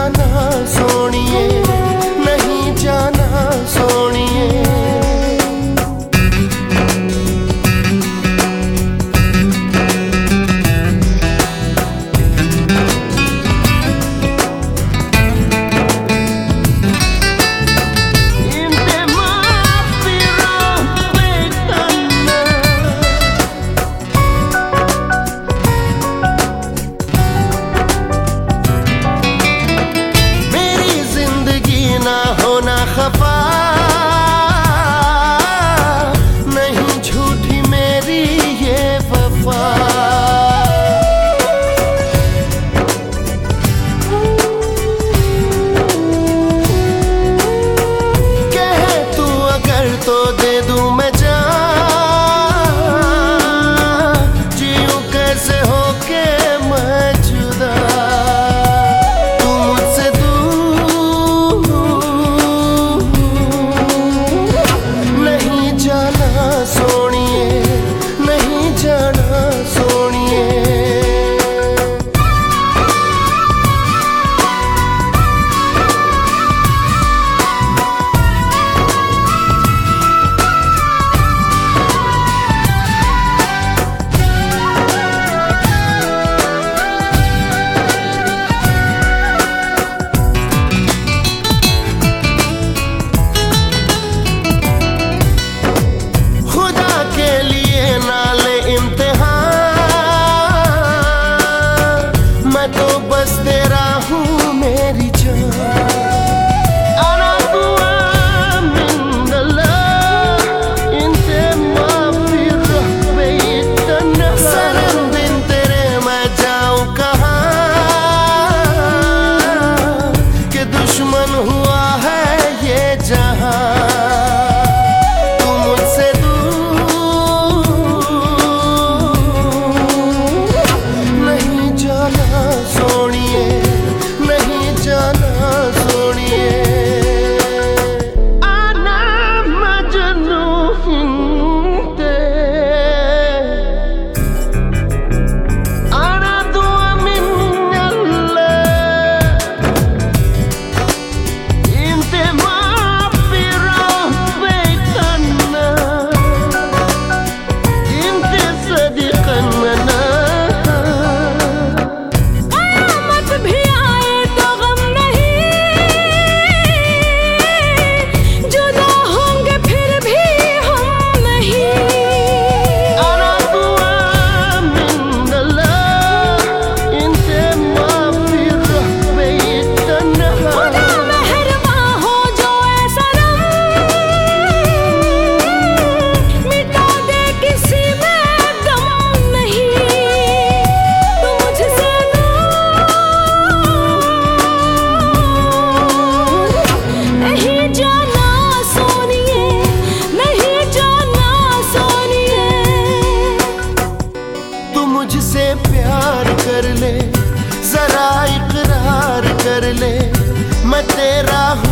जाना सोनिए, नहीं जाना सोनिए। खफा नहीं झूठी मेरी ये वफा, कहे तू अगर तो दे दूं मैं जान, जीऊं कैसे होके मैं जुदा। सोनिए, नहीं जाना सोनिए। मैं तो बस तेरा हूँ मेरी जान। अना दुआ मिनल्लाह इंते माफी रहबे तन्हा, सनम दिन तेरे मैं जाऊँ कहाँ कि दुश्मन हुआ है ये जहाँ। सोनिए, नहीं जाना सोनिए। आना मजनू हिंदे, आना दुआ मिनल्लाह इंते माफी रहबे तन्हा, इंते सदिकन मना। मुझसे प्यार कर ले, जरा इकरार कर ले, मैं तेरा हूँ।